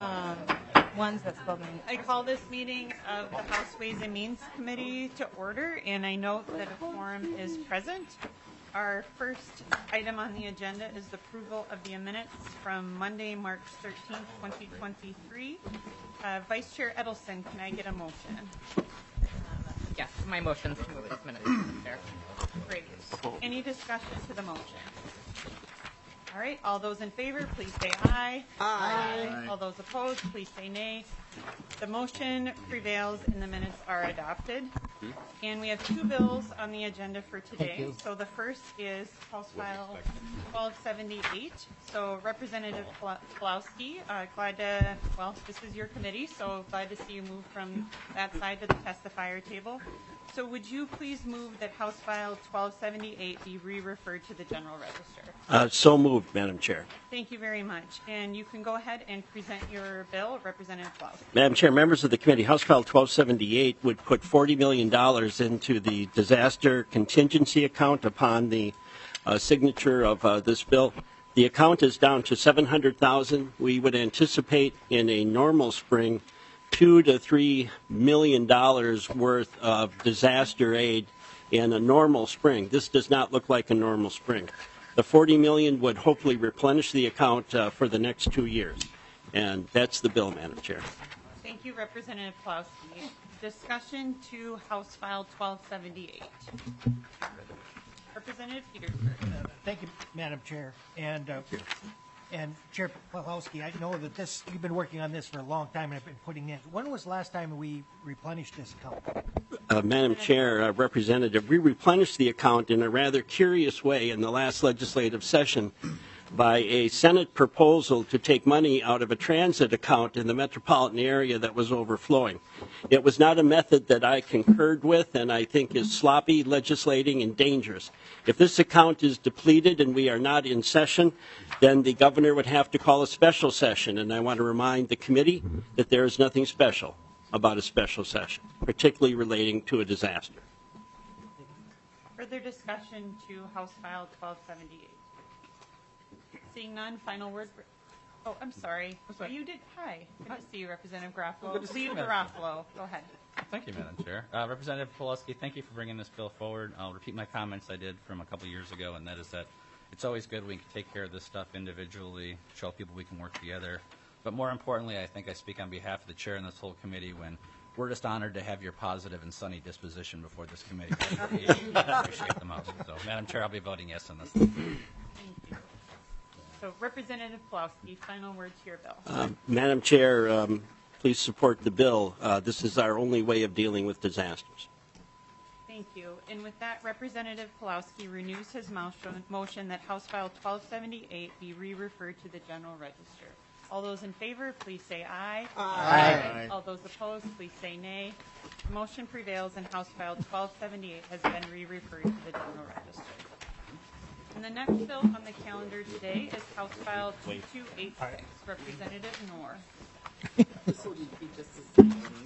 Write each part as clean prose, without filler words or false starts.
Ones that spelled name. I call this meeting of the House Ways and Means Committee to order, and I note that a quorum is present. Our first item on the agenda is the approval of the minutes from Monday, March 13th, 2023. Vice Chair Edelson, can I get a motion? Yes, my motion is to move these minutes, Mr. Chair. Great. Any discussion to the motion? All right, all those in favor, please say aye. Aye. All those opposed, please say nay. The motion prevails and the minutes are adopted. And we have two bills on the agenda for today. So the first is House File 1278. So Representative Pawlowski, glad to, well, this is your committee, so glad to see you move from that side to the testifier table. So would you please move that House File 1278 be re-referred to the General Register? So moved, Madam Chair. Thank you very much. And you can go ahead and present your bill, Representative Pawlowski. Madam Chair, members of the committee, House File 1278 would put $40 million into the disaster contingency account upon the signature of this bill. The account is down to $700,000. We would anticipate in a normal spring $2 to $3 million worth of disaster aid in a normal spring. This does not look like a normal spring. The $40 million would hopefully replenish the account for the next 2 years. And that's the bill, Madam Chair. Thank you, Representative Pawlowski. Discussion to House File 1278. Representative Petersburg. Thank you, Madam Chair. And Chair Pawlowski, I know that you've been working on this for a long time and I've been putting in. When was the last time we replenished this account? Madam Chair, Representative, we replenished the account in a rather curious way in the last legislative session by a Senate proposal to take money out of a transit account in the metropolitan area that was overflowing. It was not a method that I concurred with and I think is sloppy, legislating, and dangerous. If this account is depleted and we are not in session, then the governor would have to call a special session. And I want to remind the committee that there is nothing special about a special session, particularly relating to a disaster. Further discussion to House File 1278. Seeing none, final word. Oh, I'm sorry. You did. Hi. Good to see you, Representative Garofalo. Lead Garofalo. Go ahead. Thank you, Madam Chair. Representative Pawlowski, thank you for bringing this bill forward. I'll repeat my comments I did from a couple years ago, and that is that it's always good we can take care of this stuff individually, show people we can work together. But more importantly, I think I speak on behalf of the chair and this whole committee when we're just honored to have your positive and sunny disposition before this committee. I appreciate the most. So, Madam Chair, I'll be voting yes on this. Thank you. So, Representative Pawlowski, final word to your bill. Madam Chair, please support the bill. This is our only way of dealing with disasters. Thank you. And with that, Representative Pawlowski renews his motion that House File 1278 be re-referred to the General Register. All those in favor, please say aye. Aye. All those opposed, please say nay. The motion prevails and House File 1278 has been re-referred to the General Register. And the next bill on the calendar today is House File 2286, Representative Knorr. This will be just as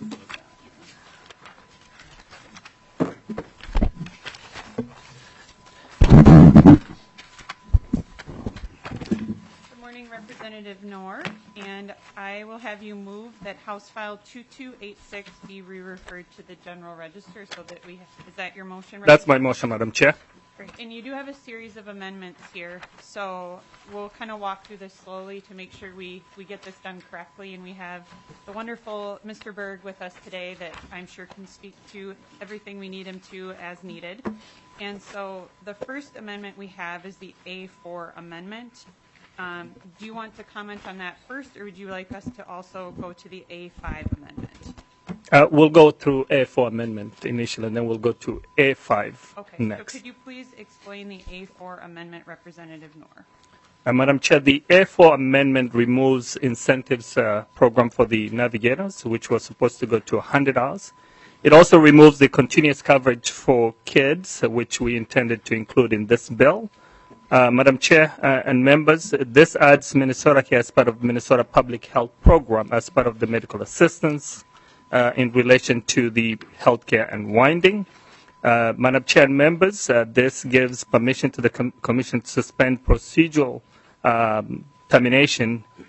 Good morning, Representative Knorr, and I will have you move that House File 2286 be re-referred to the General Register so that is that your motion? That's my motion, Madam Chair. Great. And you do have a series of amendments here, so we'll kind of walk through this slowly to make sure we get this done correctly. And we have the wonderful Mr. Berg with us today that I'm sure can speak to everything we need him to as needed. And so the first amendment we have is the A4 amendment. Do you want to comment on that first, or would you like us to also go to the A5 amendment? We'll go through A4 amendment initially, and then we'll go to A5 next. So could you please explain the A4 amendment, Representative Knorr? Madam Chair, the A4 amendment removes incentives program for the navigators, which was supposed to go to 100 hours. It also removes the continuous coverage for kids, which we intended to include in this bill. Madam Chair and members, this adds Minnesota Care as part of the Minnesota Public Health Program as part of the medical assistance in relation to the healthcare unwinding. Madam Chair and members, this gives permission to the Commission to suspend procedural termination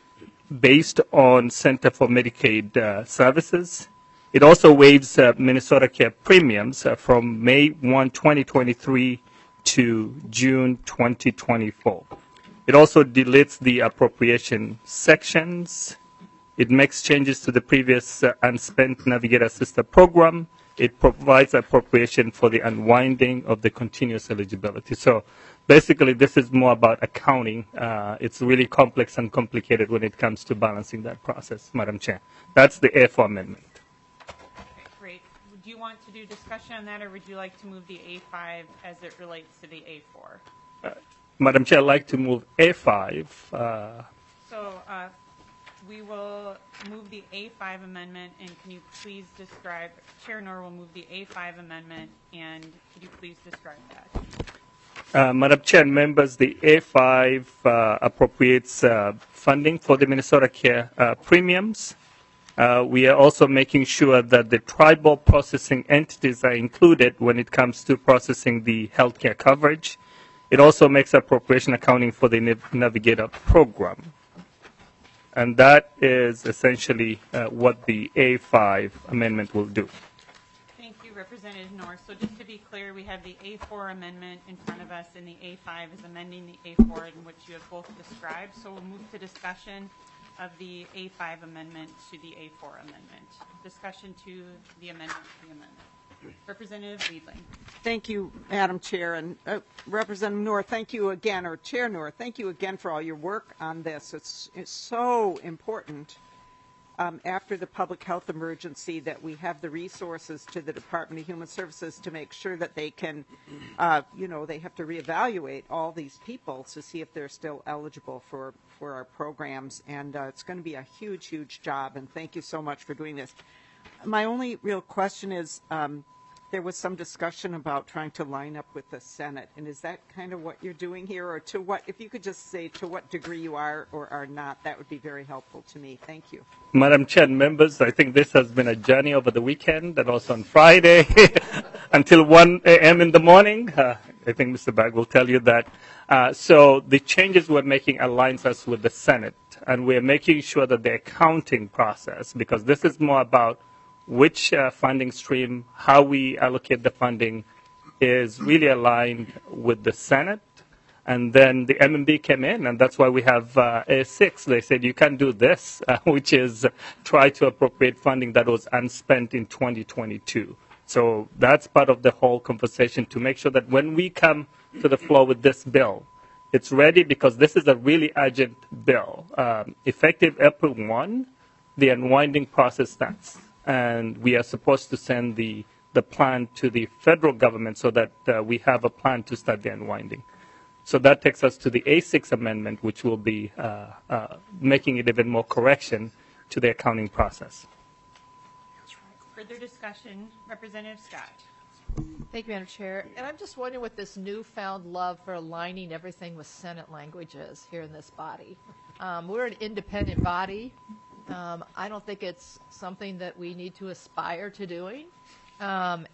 based on Center for Medicaid Services. It also waives Minnesota Care premiums from May 1, 2023 to June 2024. It also deletes the appropriation sections. It makes changes to the previous unspent Navigator Assisted program. It provides appropriation for the unwinding of the continuous eligibility. So basically, this is more about accounting. It's really complex and complicated when it comes to balancing that process, Madam Chair. That's the A4 amendment. Okay, great. Do you want to do discussion on that, or would you like to move the A5 as it relates to the A4? Madam Chair, I'd like to move A5. So we will move the A5 amendment, and can you please describe, Chair Knorr will move the A5 amendment, and could you please describe that? Madam Chair and members, the A5 appropriates funding for the Minnesota Care premiums. We are also making sure that the tribal processing entities are included when it comes to processing the healthcare coverage. It also makes appropriation accounting for the Navigator program. And that is essentially what the A5 amendment will do. Thank you, Representative North. So just to be clear, we have the A4 amendment in front of us, and the A5 is amending the A4 in which you have both described. So we'll move to discussion of the A5 amendment to the A4 amendment. Discussion to the amendment to the amendment. Representative Liebling. Thank you, Madam Chair. And Representative Noor, thank you again, or Chair Noor, thank you again for all your work on this. It's so important after the public health emergency that we have the resources to the Department of Human Services to make sure that they can, they have to reevaluate all these people to see if they're still eligible for our programs. And it's going to be a huge, huge job. And thank you so much for doing this. My only real question is, there was some discussion about trying to line up with the Senate, and is that kind of what you're doing here, or to what, if you could just say to what degree you are or are not, that would be very helpful to me. Thank you. Madam Chair and members, I think this has been a journey over the weekend and also on Friday until 1 a.m. in the morning. I think Mr. Bagg will tell you that. So the changes we're making aligns us with the Senate, and we're making sure that the accounting process, because this is more about which funding stream, how we allocate the funding, is really aligned with the Senate. And then the MMB came in, and that's why we have A6. They said you can't do this, which is try to appropriate funding that was unspent in 2022. So that's part of the whole conversation to make sure that when we come to the floor with this bill, it's ready, because this is a really urgent bill. Effective April 1, the unwinding process starts. And we are supposed to send the plan to the federal government so that we have a plan to start the unwinding. So that takes us to the A6 amendment, which will be making it even more correction to the accounting process. Further discussion, Representative Scott. Thank you, Madam Chair. And I'm just wondering what this newfound love for aligning everything with Senate language is here in this body. We're an independent body. I don't think it's something that we need to aspire to doing. And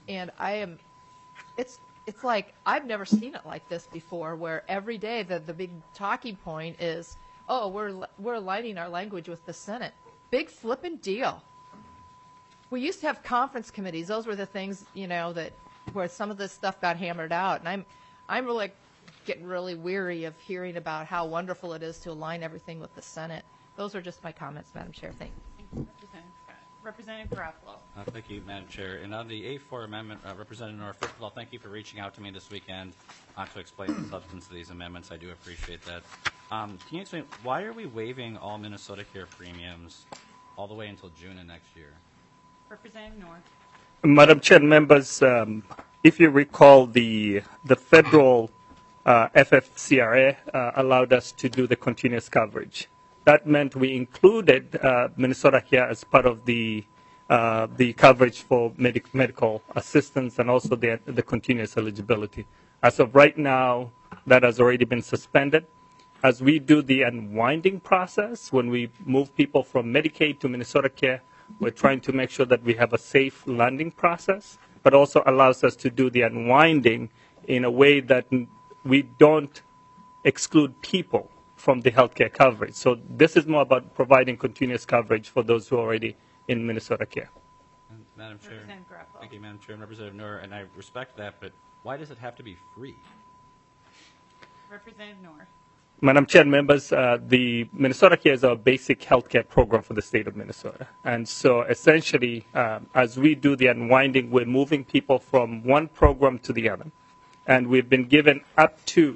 it's like, I've never seen it like this before, where every day the big talking point is, oh, we're aligning our language with the Senate. Big flippin' deal. We used to have conference committees. Those were the things, where some of this stuff got hammered out. And I'm really getting really weary of hearing about how wonderful it is to align everything with the Senate. Those are just my comments, Madam Chair. Thank you. Representative Garofalo. Thank you, Madam Chair. And on the A4 amendment, Representative North, first of all, thank you for reaching out to me this weekend to explain the substance of these amendments. I do appreciate that. Can you explain, why are we waiving all Minnesota Care premiums all the way until June of next year? Representative North. Madam Chair, members, if you recall, the federal FFCRA allowed us to do the continuous coverage. That meant we included Minnesota Care as part of the coverage for medical assistance and also the continuous eligibility. As of right now, that has already been suspended. As we do the unwinding process, when we move people from Medicaid to Minnesota Care, we're trying to make sure that we have a safe landing process, but also allows us to do the unwinding in a way that we don't exclude people from the healthcare coverage. So this is more about providing continuous coverage for those who are already in Minnesota Care. And Madam Chair, Representative Garofalo. thank you, Madam Chair, and Representative Noor, and I respect that, but why does it have to be free? Representative Noor. Madam Chair, members, the Minnesota Care is our basic healthcare program for the state of Minnesota. And so essentially, as we do the unwinding, we're moving people from one program to the other. And we've been given up to,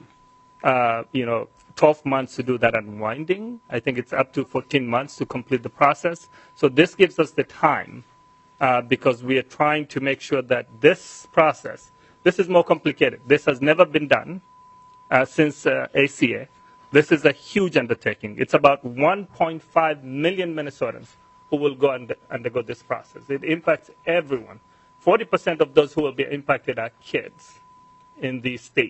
12 months to do that unwinding. I think it's up to 14 months to complete the process. So this gives us the time because we are trying to make sure that this process, this is more complicated. This has never been done since ACA. This is a huge undertaking. It's about 1.5 million Minnesotans who will go undergo this process. It impacts everyone. 40% of those who will be impacted are kids in the state.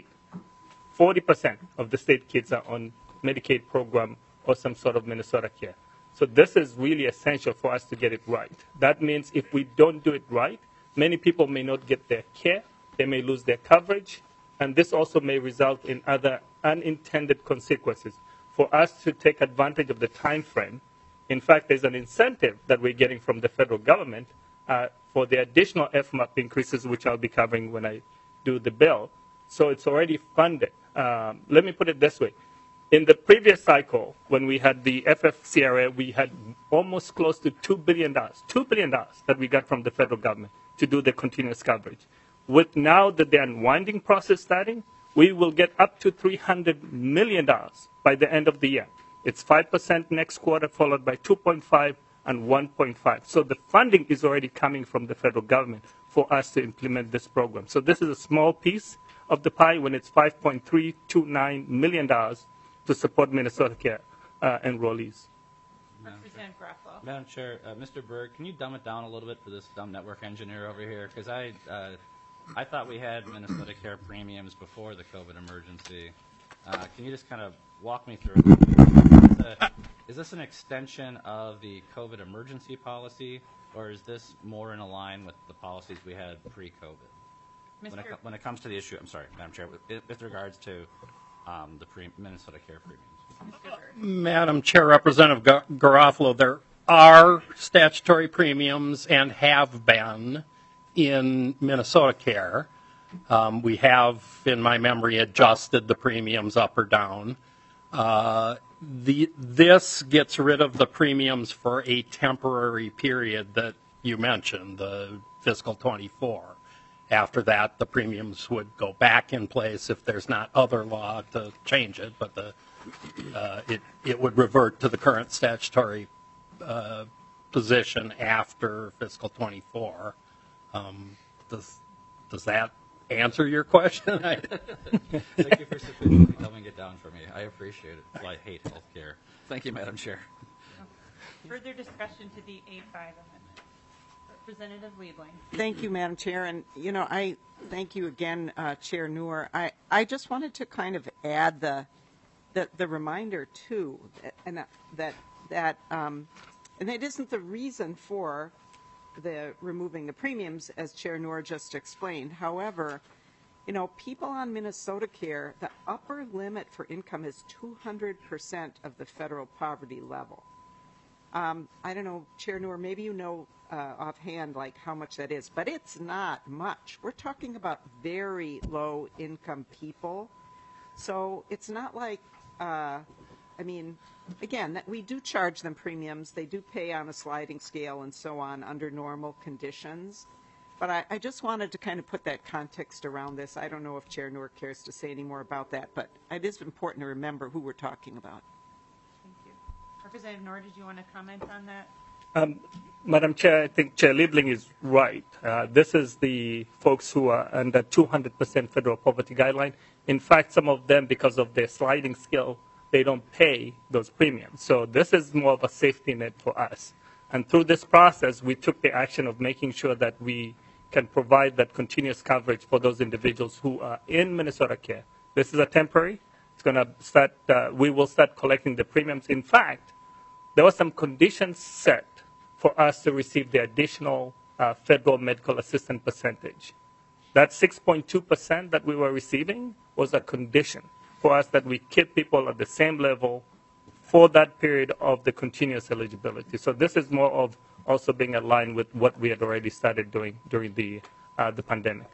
40% of the state kids are on Medicaid program or some sort of Minnesota Care. So this is really essential for us to get it right. That means if we don't do it right, many people may not get their care, they may lose their coverage, and this also may result in other unintended consequences. For us to take advantage of the time frame, in fact, there's an incentive that we're getting from the federal government for the additional FMAP increases, which I'll be covering when I do the bill. So it's already funded. Let me put it this way. In the previous cycle, when we had the FFCRA, we had almost close to $2 billion that we got from the federal government to do the continuous coverage. With now that the unwinding process starting, we will get up to $300 million by the end of the year. It's 5% next quarter, followed by 2.5 and 1.5. So the funding is already coming from the federal government for us to implement this program. So this is a small piece of the pie when it's $5.329 million to support Minnesota Care enrollees. Representative Garofalo. Madam Chair, Mr. Berg, can you dumb it down a little bit for this dumb network engineer over here? Because I thought we had Minnesota Care premiums before the COVID emergency. Can you just kind of walk me through it? Is this an extension of the COVID emergency policy, or is this more in line with the policies we had pre-COVID? When it comes to the issue, I'm sorry, Madam Chair, with regards to the Minnesota Care premiums. Madam Chair, Representative Garofalo, there are statutory premiums and have been in Minnesota Care. We have, in my memory, adjusted the premiums up or down. This gets rid of the premiums for a temporary period that you mentioned, the fiscal 24. After that, the premiums would go back in place if there's not other law to change it, but it would revert to the current statutory position after fiscal 24. Does that answer your question? Thank you for sufficiently dumbing it down for me. I appreciate it. Well, I hate health care. Thank you, Madam Chair. Further discussion to the A5 amendment. Representative Liebling. Thank you, Madam Chair. And, I thank you again, Chair Noor. I just wanted to kind of add the reminder, too, and and it isn't the reason for the removing the premiums, as Chair Noor just explained. However, people on Minnesota Care, the upper limit for income is 200% of the federal poverty level. I don't know, Chair Noor, maybe you know offhand like how much that is, but it's not much. We're talking about very low income people. So it's not like, again, that we do charge them premiums. They do pay on a sliding scale and so on under normal conditions. But I just wanted to kind of put that context around this. I don't know if Chair Noor cares to say any more about that, but it is important to remember who we're talking about. Thank you. Representative Noor, did you want to comment on that? Madam Chair, I think Chair Liebling is right. This is the folks who are under 200% federal poverty guideline. In fact, some of them, because of their sliding scale, they don't pay those premiums. So this is more of a safety net for us. And through this process, we took the action of making sure that we can provide that continuous coverage for those individuals who are in Minnesota Care. This is a temporary. It's going to start, we will start collecting the premiums. In fact, there were some conditions set for us to receive the additional federal medical assistance percentage. That 6.2% that we were receiving was a condition. for us that we keep people at the same level for that period of the continuous eligibility. So this is more of also being aligned with what we had already started doing during the pandemic.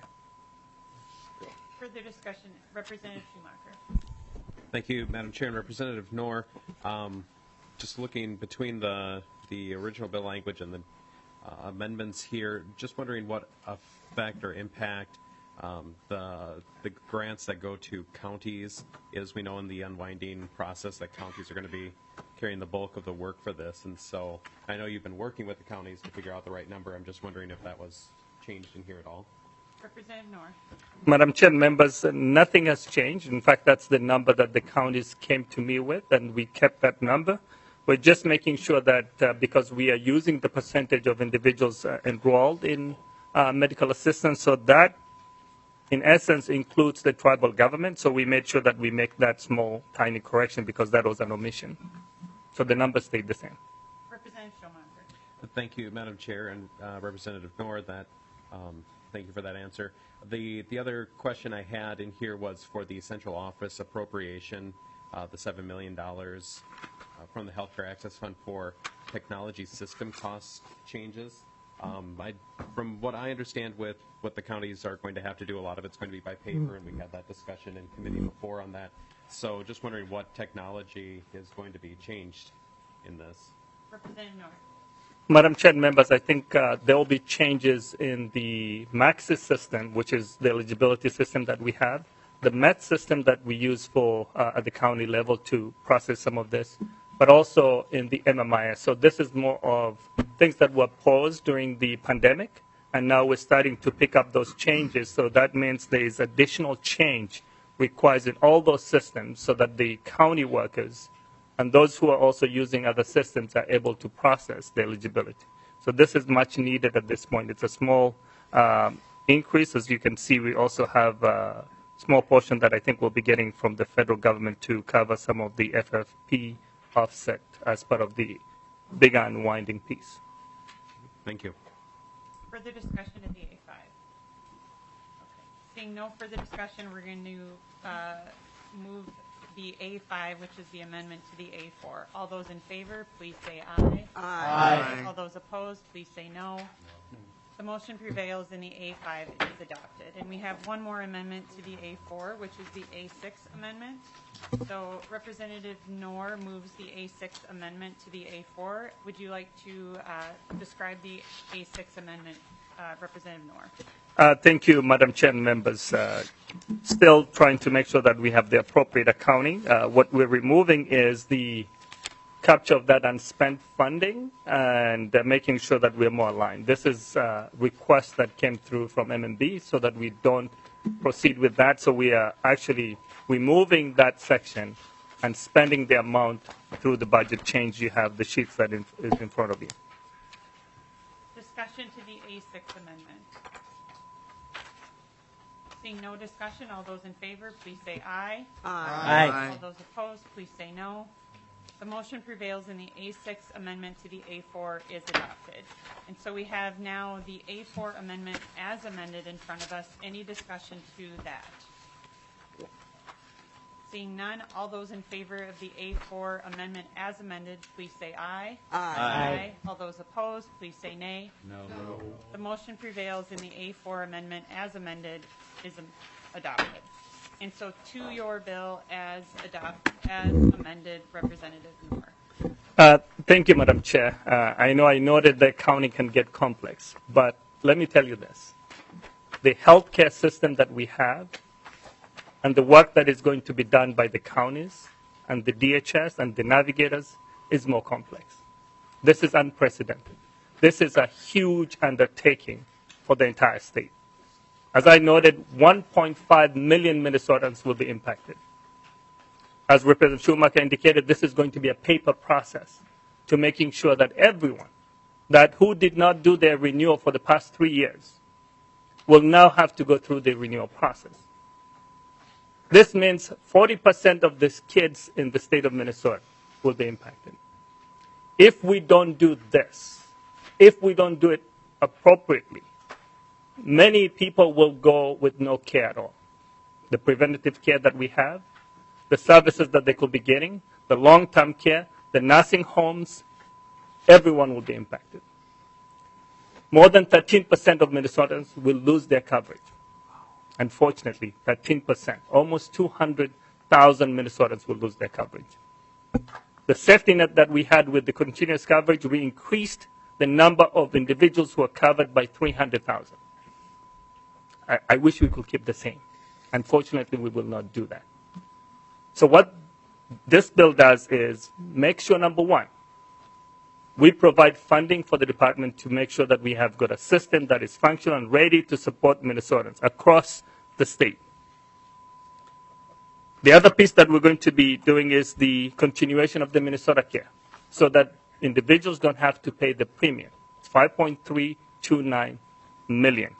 Further discussion, Representative Schumacher. Thank you, Madam Chair and Representative Knorr. Just looking between the original bill language and the amendments here, just wondering what effect or impact the grants that go to counties is. We know in the unwinding process that counties are going to be carrying the bulk of the work for this, and so I know you've been working with the counties to figure out the right number. I'm just wondering if that was changed in here at all. Representative Knorr. Madam Chair, members, nothing has changed. In fact, that's the number that the counties came to me with, and we kept that number. We're just making sure that because we are using the percentage of individuals enrolled in medical assistance, so that in essence includes the tribal government. So we made sure that we make that small, tiny correction because that was an omission. So the numbers stayed the same. Representative Schumacher. Thank you, Madam Chair and Representative Knorr. Thank you for that answer. The other question I had in here was for the central office appropriation, the $7 million from the Healthcare Access Fund for technology system cost changes. From what I understand with what the counties are going to have to do, a lot of it's going to be by paper, and we had that discussion in committee before on that. So just wondering what technology is going to be changed in this. Representative Knorr. Madam Chair, members, I think there will be changes in the MAXIS system, which is the eligibility system that we have, the MET system that we use for at the county level to process some of this, but also in the MMIS. So this is more of things that were paused during the pandemic, and now we're starting to pick up those changes. So that means there is additional change required in all those systems so that the county workers and those who are also using other systems are able to process the eligibility. So this is much needed at this point. It's a small increase. As you can see, we also have a small portion that I think we'll be getting from the federal government to cover some of the FFP offset as part of the big unwinding piece. Thank you. Further discussion of the A5. Okay. Seeing no further discussion, we're going to move the A5, which is the amendment to the A4. All those in favor, please say aye. Aye. All those opposed, please say no. The motion prevails and the A5 is adopted. And we have one more amendment to the A4, which is the A6 amendment. So Representative Knorr moves the A6 amendment to the A4. Would you like to describe the A6 amendment, Representative Knorr? Thank you, Madam Chair and members. Still trying to make sure that we have the appropriate accounting. What we're removing is the capture of that unspent funding and making sure that we're more aligned. This is a request that came through from MMB so that we don't proceed with that. So we are actually removing that section and spending the amount through the budget change. You have the sheets that is in front of you. Discussion to the A6 amendment. Seeing no discussion, all those in favor, please say aye. Aye. All those opposed, please say no. The motion prevails and the A6 amendment to the A4 is adopted. And so we have now the A4 amendment as amended in front of us. Any discussion to that? Seeing none, all those in favor of the A4 amendment as amended, please say aye. Aye. All those opposed, please say nay. No. The motion prevails and the A4 amendment as amended is adopted. And so to your bill as amended, Representative Knorr. Thank you, Madam Chair. I know I noted that county can get complex, but let me tell you this. The healthcare system that we have and the work that is going to be done by the counties and the DHS and the navigators is more complex. This is unprecedented. This is a huge undertaking for the entire state. As I noted, 1.5 million Minnesotans will be impacted. As Representative Schumacher indicated, this is going to be a paper process to making sure that everyone that who did not do their renewal for the past 3 years will now have to go through the renewal process. This means 40% of these kids in the state of Minnesota will be impacted. If we don't do this, if we don't do it appropriately, many people will go with no care at all. The preventative care that we have, the services that they could be getting, the long-term care, the nursing homes, everyone will be impacted. More than 13% of Minnesotans will lose their coverage. Unfortunately, 13%, almost 200,000 Minnesotans will lose their coverage. The safety net that we had with the continuous coverage, we increased the number of individuals who are covered by 300,000. I wish we could keep the same. Unfortunately, we will not do that. So what this bill does is make sure, number one, we provide funding for the department to make sure that we have got a system that is functional and ready to support Minnesotans across the state. The other piece that we're going to be doing is the continuation of the Minnesota Care so that individuals don't have to pay the premium. It's $5.329 million.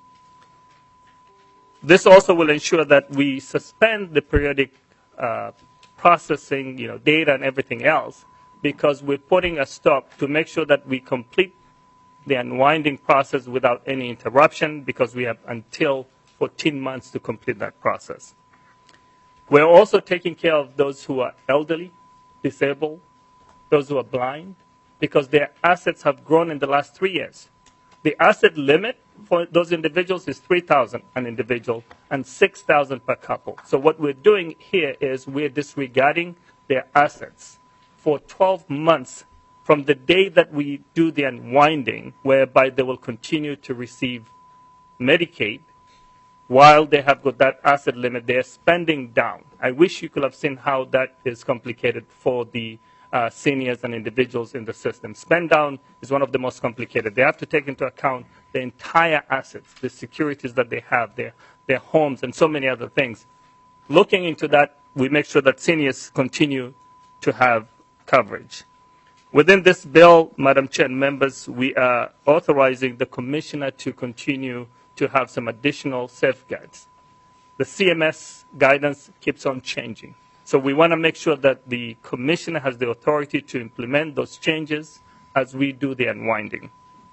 This also will ensure that we suspend the periodic processing, data and everything else, because we're putting a stop to make sure that we complete the unwinding process without any interruption, because we have until 14 months to complete that process. We're also taking care of those who are elderly, disabled, those who are blind, because their assets have grown in the last 3 years. The asset limit for those individuals is $3,000 an individual and $6,000 per couple. So what we're doing here is we're disregarding their assets for 12 months from the day that we do the unwinding, whereby they will continue to receive Medicaid while they have got that asset limit. They're spending down. I wish you could have seen how that is complicated for the seniors and individuals in the system. Spend down is one of the most complicated. They have to take into account the entire assets, the securities that they have, their homes, and so many other things. Looking into that, we make sure that seniors continue to have coverage. Within this bill, Madam Chair and members, we are authorizing the commissioner to continue to have some additional safeguards. The CMS guidance keeps on changing. So we want to make sure that the commissioner has the authority to implement those changes as we do the unwinding.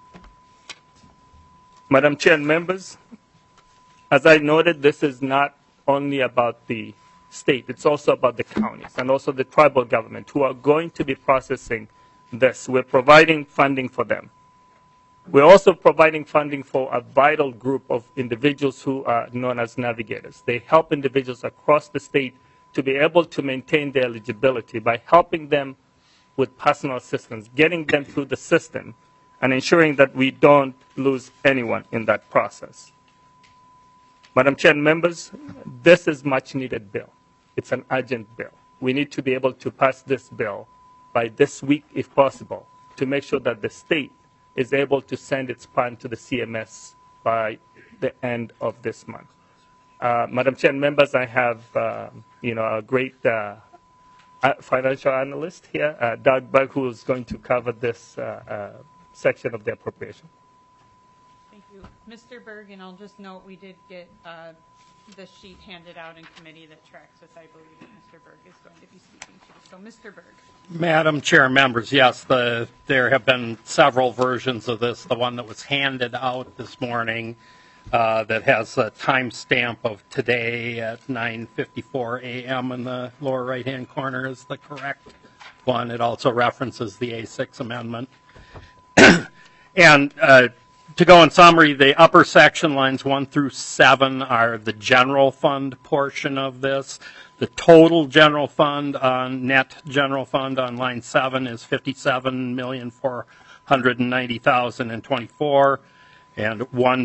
Madam Chair and members, as I noted, this is not only about the state, it's also about the counties and also the tribal government who are going to be processing this. We're providing funding for them. We're also providing funding for a vital group of individuals who are known as navigators. They help individuals across the state to be able to maintain their eligibility by helping them with personal assistance, getting them through the system, and ensuring that we don't lose anyone in that process. Madam Chair and members, this is much needed bill. It's an urgent bill. We need to be able to pass this bill by this week, if possible, to make sure that the state is able to send its plan to the CMS by the end of this month. Madam Chair and members, I have a great financial analyst here, Doug Berg, who is going to cover this section of the appropriation. Thank you. Mr. Berg, and I'll just note we did get the sheet handed out in committee that tracks with, I believe, that Mr. Berg is going to be speaking to. So, Mr. Berg. Madam Chair, members, yes, there have been several versions of this. The one that was handed out this morning that has a timestamp of today at 9:54 a.m. in the lower right-hand corner is the correct one. It also references the A6 amendment. And to go in summary, the upper section, lines 1 through 7, are the general fund portion of this. The total general fund on net general fund on line 7 is $57,490,024 and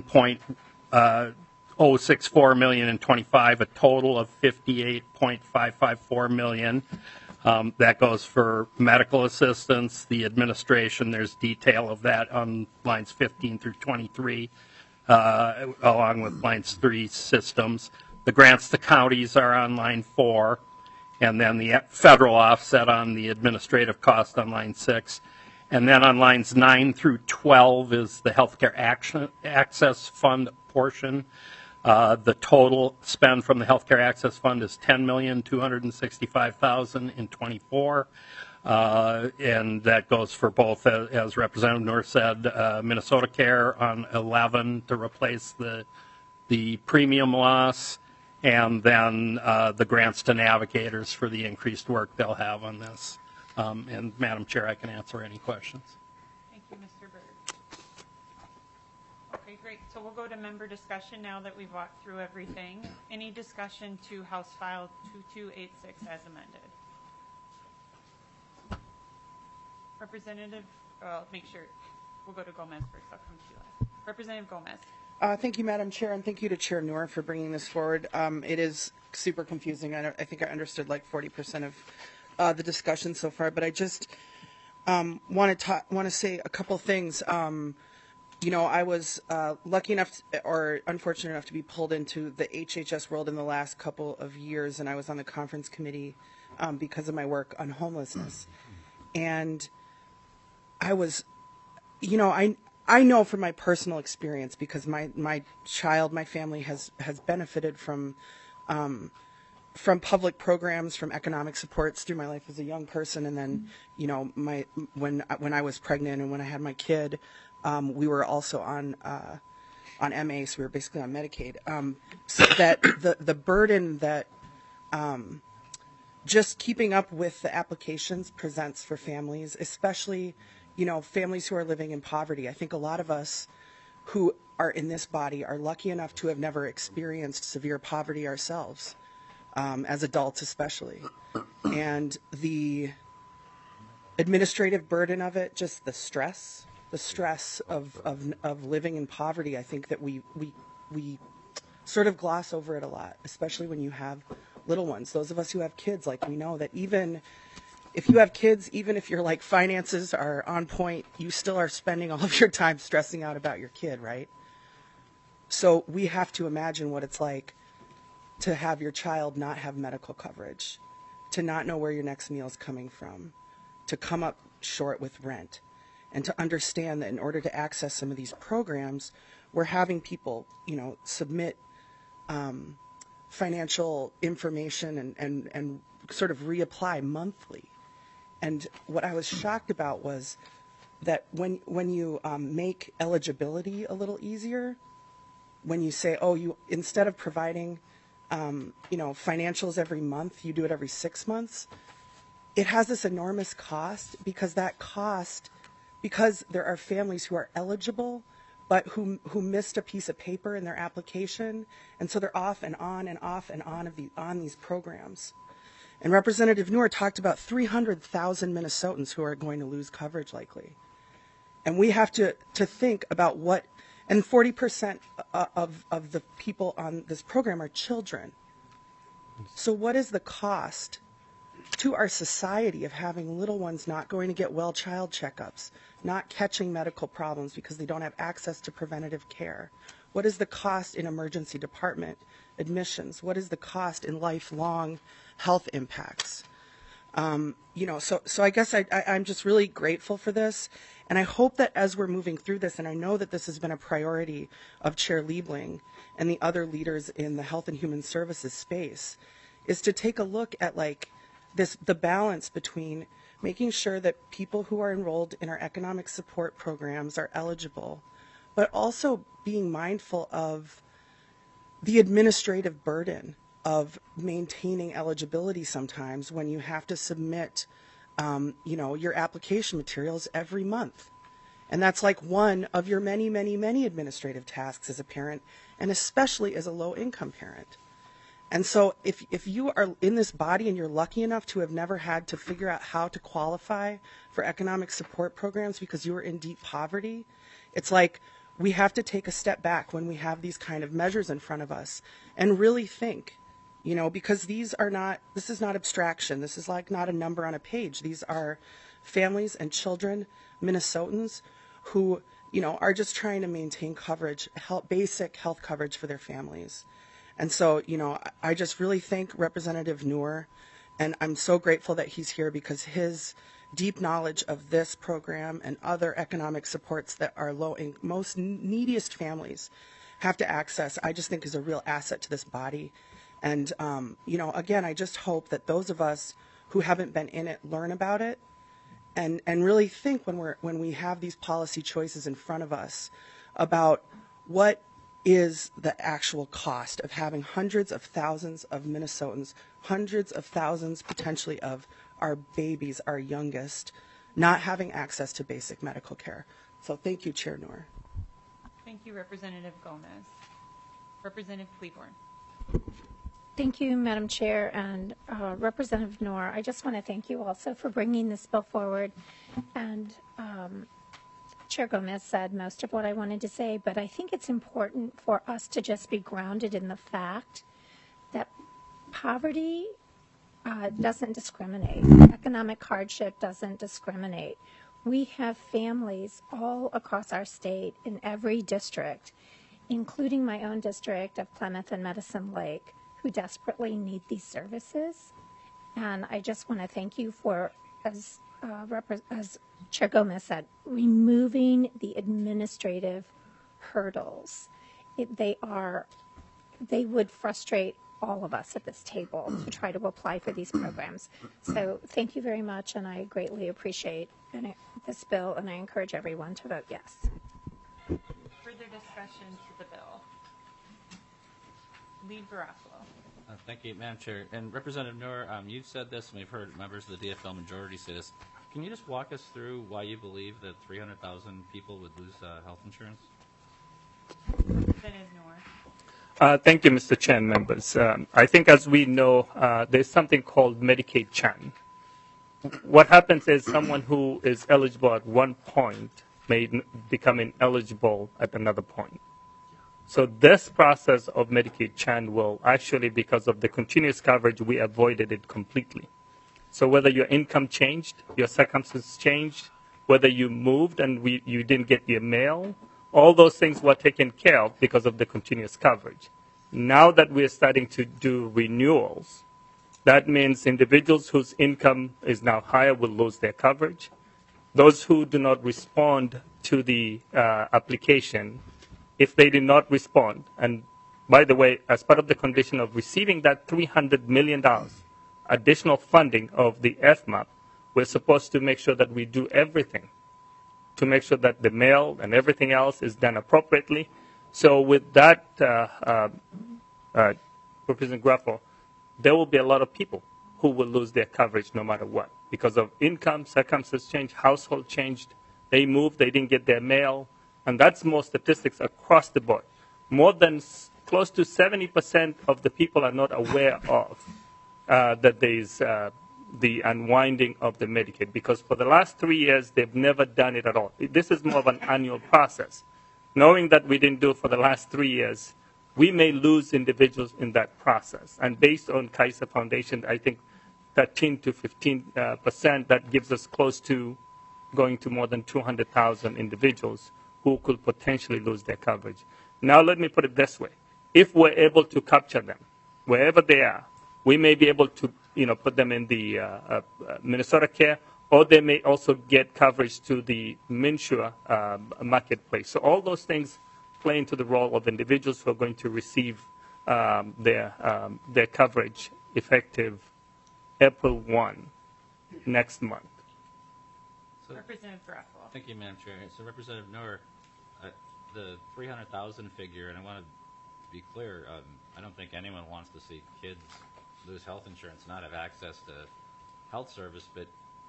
$1.064 million in 25, a total of $58.554 million. That goes for medical assistance, the administration. There's detail of that on lines 15 through 23, along with lines 3 systems. The grants to counties are on line 4, and then the federal offset on the administrative cost on line 6. And then on lines 9 through 12 is the healthcare access fund portion. The total spend from the Healthcare Access Fund is $10,265,000 in 24, and that goes for both, as Representative Noor said, Minnesota Care on 11 to replace the premium loss, and then the grants to navigators for the increased work they'll have on this. And Madam Chair, I can answer any questions. Thank you, Mr. Bird. Okay, great. So we'll go to member discussion now that we've walked through everything. Any discussion to House File 2286 as amended? Representative, make sure, we'll go to Gomez first. I'll come to you last. Representative Gomez. Thank you, Madam Chair, and thank you to Chair Noor for bringing this forward. It is super confusing. I think I understood like 40% of the discussion so far, but I just want to say a couple things. You know, I was lucky enough or unfortunate enough to be pulled into the HHS world in the last couple of years, and I was on the conference committee because of my work on homelessness. And I was, you know, I know from my personal experience, because my family has benefited from public programs, from economic supports through my life as a young person, and then, you know, when I was pregnant and when I had my kid, we were also on MA, so we were basically on Medicaid. So that the burden that just keeping up with the applications presents for families, especially, you know, families who are living in poverty. I think a lot of us who are in this body are lucky enough to have never experienced severe poverty ourselves, as adults especially. And the administrative burden of it, just the stress of living in poverty, I think that we sort of gloss over it a lot, especially when you have little ones. Those of us who have kids, like, we know that even if you have kids, even if your like finances are on point, you still are spending all of your time stressing out about your kid, right? So we have to imagine what it's like to have your child not have medical coverage, to not know where your next meal is coming from, to come up short with rent, and to understand that in order to access some of these programs, we're having people, you know, submit financial information and sort of reapply monthly. And what I was shocked about was that when you make eligibility a little easier, when you say, oh, you instead of providing you know, financials every month, you do it every 6 months, it has this enormous cost, because because there are families who are eligible but who missed a piece of paper in their application, and so they're off and on and off and on on these programs. And Representative Noor talked about 300,000 Minnesotans who are going to lose coverage likely. And we have to think about what, and 40% of the people on this program are children. So what is the cost to our society of having little ones not going to get well child checkups, not catching medical problems because they don't have access to preventative care? What is the cost in emergency department admissions? What is the cost in lifelong health impacts? You know, so I guess I'm just really grateful for this. And I hope that as we're moving through this, and I know that this has been a priority of Chair Liebling and the other leaders in the Health and Human Services space, is to take a look at like the balance between making sure that people who are enrolled in our economic support programs are eligible, but also being mindful of the administrative burden of maintaining eligibility sometimes when you have to submit, you know, your application materials every month. And that's like one of your many, many, many administrative tasks as a parent, and especially as a low-income parent. And so if you are in this body and you're lucky enough to have never had to figure out how to qualify for economic support programs because you were in deep poverty, it's like we have to take a step back when we have these kind of measures in front of us and really think, you know, because this is not abstraction. This is like not a number on a page. These are families and children, Minnesotans, who, you know, are just trying to maintain coverage, basic health coverage for their families. And so, you know, I just really thank Representative Noor, and I'm so grateful that he's here because his deep knowledge of this program and other economic supports that our most neediest families have to access, I just think is a real asset to this body. And, you know, again, I just hope that those of us who haven't been in it learn about it and really think when we have these policy choices in front of us about what is the actual cost of having hundreds of thousands of Minnesotans, hundreds of thousands potentially of our babies, our youngest, not having access to basic medical care. So thank you, Chair Noor. Thank you, Representative Gomez. Representative Cleburne. Thank you, Madam Chair, and Representative Noor. I just want to thank you also for bringing this bill forward. And Chair Gomez said most of what I wanted to say, but I think it's important for us to just be grounded in the fact that poverty doesn't discriminate. Economic hardship doesn't discriminate. We have families all across our state in every district, including my own district of Plymouth and Medicine Lake, who desperately need these services. And I just want to thank you for, as Chair Gomez said, removing the administrative hurdles. They would frustrate all of us at this table to try to apply for these programs. So thank you very much, and I greatly appreciate this bill, and I encourage everyone to vote yes. Further discussion to the bill. Lead Barrasso. Thank you, Madam Chair. And Representative Noor, you've said this, and we've heard members of the DFL majority say this. Can you just walk us through why you believe that 300,000 people would lose health insurance? Representative Noor. Thank you, Mr. Chair and members. I think as we know, there's something called Medicaid Chan. What happens is someone who is eligible at one point may become ineligible at another point. So this process of Medicaid Chan will actually, because of the continuous coverage, we avoided it completely. So whether your income changed, your circumstances changed, whether you moved and you didn't get your mail, all those things were taken care of because of the continuous coverage. Now that we're starting to do renewals, that means individuals whose income is now higher will lose their coverage. Those who do not respond to the application, if they did not respond, and by the way, as part of the condition of receiving that $300 million additional funding of the FMAP, we're supposed to make sure that we do everything to make sure that the mail and everything else is done appropriately. So with that, Representative Graffo, there will be a lot of people who will lose their coverage no matter what because of income, circumstances change, household changed, they moved, they didn't get their mail, and that's more statistics across the board. More than close to 70% of the people are not aware of that there is the unwinding of the Medicaid, because for the last 3 years, they've never done it at all. This is more of an annual process. Knowing that we didn't do it for the last 3 years, we may lose individuals in that process. And based on Kaiser Foundation, I think 13 to 15%, that gives us close to going to more than 200,000 individuals who could potentially lose their coverage. Now let me put it this way. If we're able to capture them, wherever they are, we may be able to put them in the Minnesota Care, or they may also get coverage to the MNsure marketplace. So all those things play into the role of individuals who are going to receive their coverage effective April 1 next month. So, Representative Graffo. Thank you, Madam Chair. So Representative Noor, the 300,000 figure, and I want to be clear, I don't think anyone wants to see kids lose health insurance, not have access to health service, but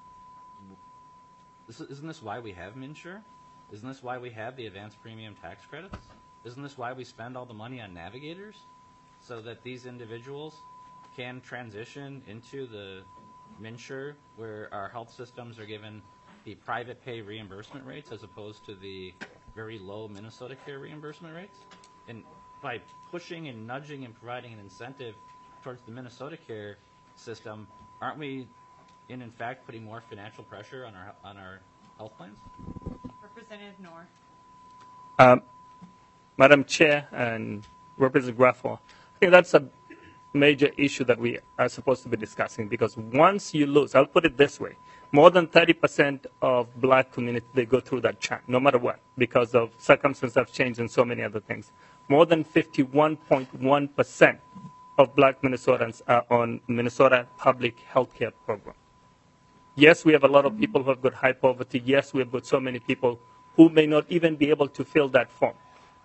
isn't this why we have MNsure? Isn't this why we have the advanced premium tax credits? Isn't this why we spend all the money on navigators? So that these individuals can transition into the MNsure, where our health systems are given the private pay reimbursement rates as opposed to the very low Minnesota Care reimbursement rates? And by pushing and nudging and providing an incentive towards the Minnesota Care system, aren't we in fact putting more financial pressure on our health plans? Representative Noor. Madam Chair and Representative Graffo, I think that's a major issue that we are supposed to be discussing, because once you lose, I'll put it this way, more than 30% of black community, they go through that chant, no matter what, because of circumstances have changed and so many other things. More than 51.1% of black Minnesotans are on Minnesota public health care program. Yes, we have a lot of people who have got high poverty. Yes, we have got so many people who may not even be able to fill that form.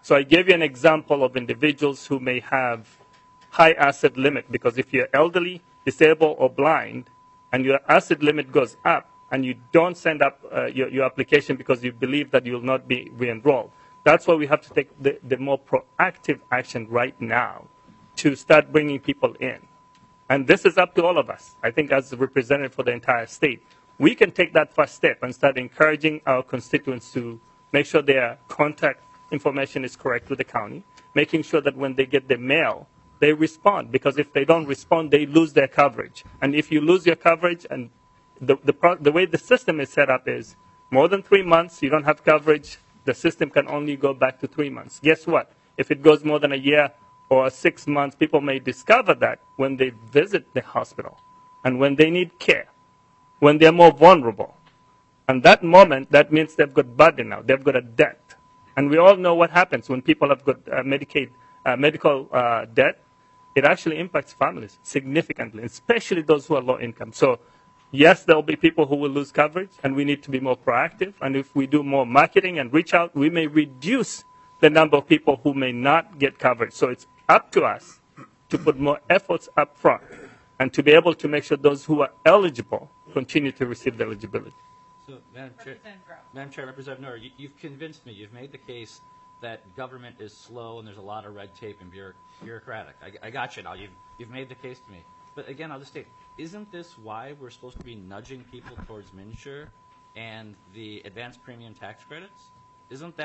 So I gave you an example of individuals who may have high asset limit, because if you're elderly, disabled, or blind, and your asset limit goes up, and you don't send up your application because you believe that you'll not be re-enrolled, that's why we have to take the more proactive action right now to start bringing people in. And this is up to all of us. I think as a representative for the entire state, we can take that first step and start encouraging our constituents to make sure their contact information is correct with the county, making sure that when they get the mail, they respond. Because if they don't respond, they lose their coverage. And if you lose your coverage, and the way the system is set up is more than 3 months, you don't have coverage, the system can only go back to 3 months. Guess what? If it goes more than a year or 6 months, people may discover that when they visit the hospital and when they need care, when they're more vulnerable. And that moment, that means they've got burden now, they've got a debt. And we all know what happens when people have got medical debt. It actually impacts families significantly, especially those who are low income. So yes, there will be people who will lose coverage, and we need to be more proactive. And if we do more marketing and reach out, we may reduce the number of people who may not get coverage. So it's up to us to put more efforts up front and to be able to make sure those who are eligible continue to receive the eligibility. So, Madam Chair, Representative Noor, you've convinced me. You've made the case that government is slow and there's a lot of red tape and bureaucratic. I got you now. You've made the case to me. But again, I'll just state, isn't this why we're supposed to be nudging people towards MNsure and the advanced premium tax credits? Doesn't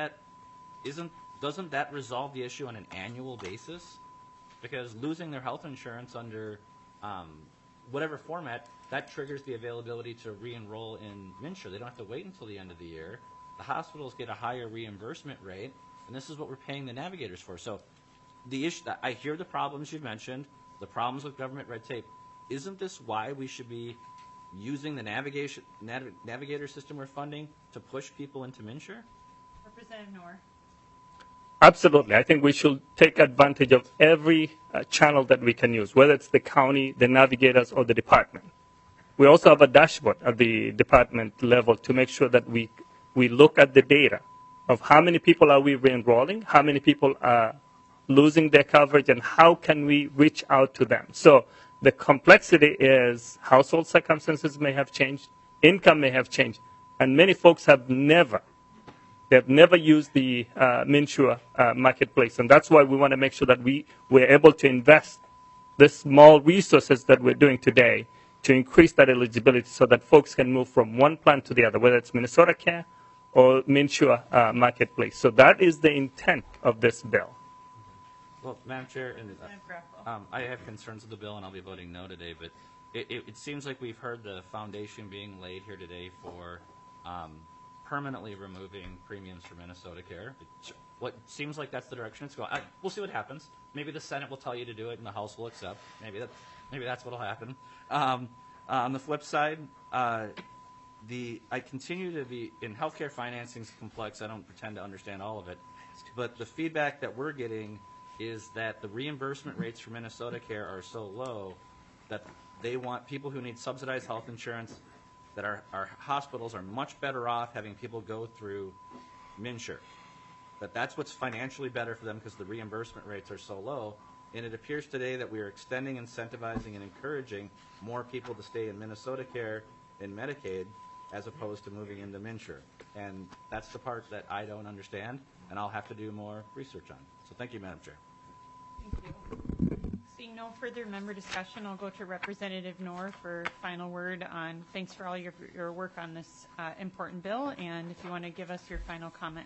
that resolve the issue on an annual basis? Because losing their health insurance under whatever format, that triggers the availability to re-enroll in MNsure. They don't have to wait until the end of the year. The hospitals get a higher reimbursement rate, and this is what we're paying the navigators for. So the issue, I hear the problems you've mentioned, the problems with government red tape. Isn't this why we should be using the navigator system we're funding to push people into MNsure? Representative Noor. Absolutely. I think we should take advantage of every channel that we can use, whether it's the county, the navigators, or the department. We also have a dashboard at the department level to make sure that we look at the data of how many people are we re-enrolling, how many people are losing their coverage, and how can we reach out to them. So the complexity is household circumstances may have changed, income may have changed, and many folks have never used the MNsure marketplace. And that's why we want to make sure that we're able to invest the small resources that we're doing today to increase that eligibility so that folks can move from one plan to the other, whether it's Minnesota Care or MNsure marketplace. So that is the intent of this bill. Well, Madam Chair, I have concerns with the bill, and I'll be voting no today, but it seems like we've heard the foundation being laid here today for permanently removing premiums for Minnesota Care. What seems like that's the direction it's going. We'll see what happens. Maybe the Senate will tell you to do it and the House will accept. Maybe that's what will happen. On the flip side, I continue to be in healthcare financing is complex. I don't pretend to understand all of it, but the feedback that we're getting is that the reimbursement rates for Minnesota Care are so low that they want people who need subsidized health insurance, that our hospitals are much better off having people go through MNsure. That's what's financially better for them because the reimbursement rates are so low. And it appears today that we are extending, incentivizing, and encouraging more people to stay in Minnesota Care and Medicaid as opposed to moving into MNsure. And that's the part that I don't understand, and I'll have to do more research on. So thank you, Madam Chair. Thank you. Seeing no further member discussion, I'll go to Representative Noor for final word on thanks for all your work on this important bill, and if you want to give us your final comments.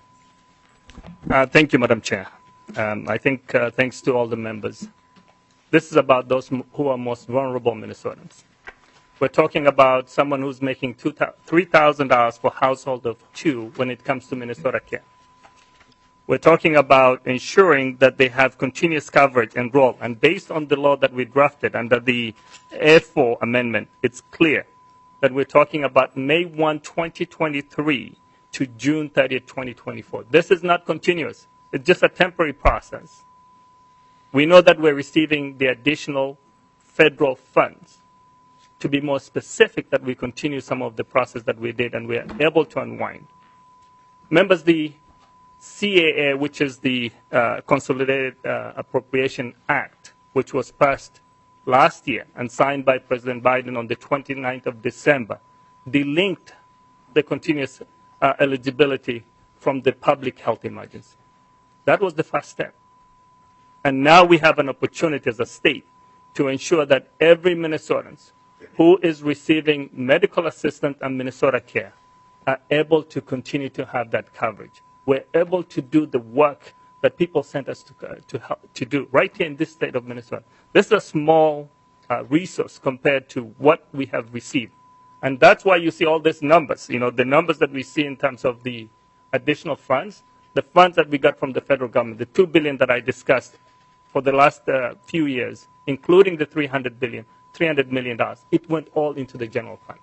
Thank you, Madam Chair. I think thanks to all the members. This is about those who are most vulnerable Minnesotans. We're talking about someone who's making $3,000 for a household of 2 when it comes to Minnesota Care. We're talking about ensuring that they have continuous coverage and role. And based on the law that we drafted under the A4 amendment, it's clear that we're talking about May 1, 2023 to June 30, 2024. This is not continuous. It's just a temporary process. We know that we're receiving the additional federal funds. To be more specific, that we continue some of the process that we did and we are able to unwind. Members, the CAA, which is the Consolidated Appropriation Act, which was passed last year and signed by President Biden on the 29th of December, delinked the continuous eligibility from the public health emergency. That was the first step. And now we have an opportunity as a state to ensure that every Minnesotan who is receiving medical assistance and Minnesota Care are able to continue to have that coverage. We're able to do the work that people sent us to do right here in this state of Minnesota. This is a small resource compared to what we have received. And that's why you see all these numbers, the numbers that we see in terms of the additional funds, the funds that we got from the federal government, the $2 billion that I discussed for the last few years, including the $300 million, it went all into the general fund.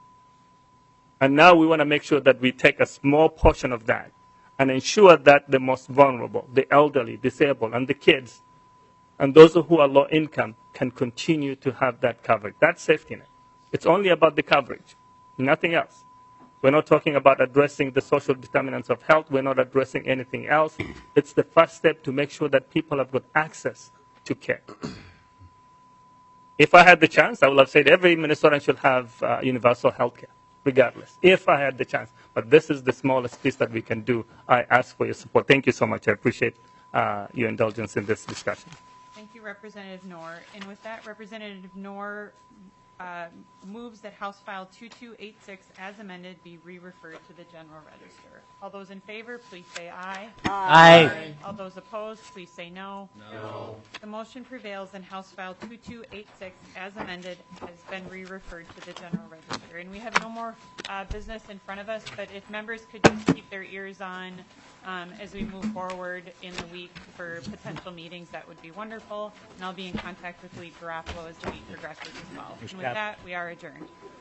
And now we want to make sure that we take a small portion of that and ensure that the most vulnerable, the elderly, disabled, and the kids, and those who are low income can continue to have that coverage. That's safety net. It's only about the coverage, nothing else. We're not talking about addressing the social determinants of health. We're not addressing anything else. It's the first step to make sure that people have got access to care. If I had the chance, I would have said every Minnesotan should have universal health care, regardless, if I had the chance. But this is the smallest piece that we can do. I ask for your support. Thank you so much. I appreciate your indulgence in this discussion. Thank you, Representative Knorr. And with that, Representative Knorr moves that House File 2286 as amended be re-referred to the General Register. All those in favor, please say aye. Aye. All those opposed, please say no. No. The motion prevails and House File 2286 as amended has been re-referred to the General Register. And we have no more business in front of us, but if members could just keep their ears on as we move forward in the week for potential meetings, that would be wonderful. And I'll be in contact with Lee Garofalo as the week progresses as well. And with that, we are adjourned.